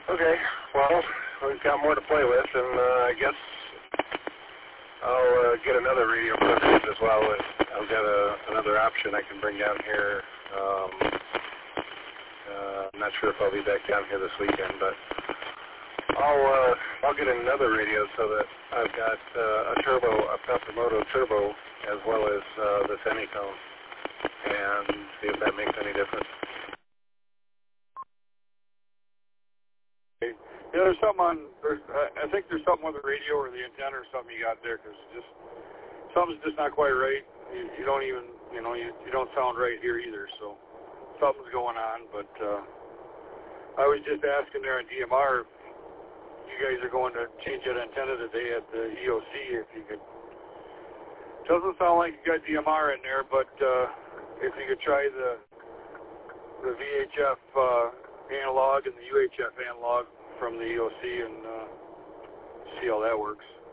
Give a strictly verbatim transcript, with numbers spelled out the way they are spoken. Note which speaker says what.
Speaker 1: Okay, well, we've got more to play with, and uh, I guess I'll uh, get another radio program as well. I've got a, another option I can bring down here. Um, uh, I'm not sure if I'll be back down here this weekend, but I'll uh, I'll get another radio so that I've got uh, a turbo, a Passamoto turbo, as well as uh, the semitone, and see if that makes any difference.
Speaker 2: Yeah, there's something on. There's, I think there's something on the radio or the antenna or something you got there, because just something's just not quite right. You, you don't even, you know, you, you don't sound right here either. So something's going on. But uh, I was just asking there on D M R, if you guys are going to change that antenna today at the E O C. If you could, doesn't sound like you got D M R in there, but uh, if you could try the the V H F uh, analog and the U H F analog from the E O C and uh, see how that works.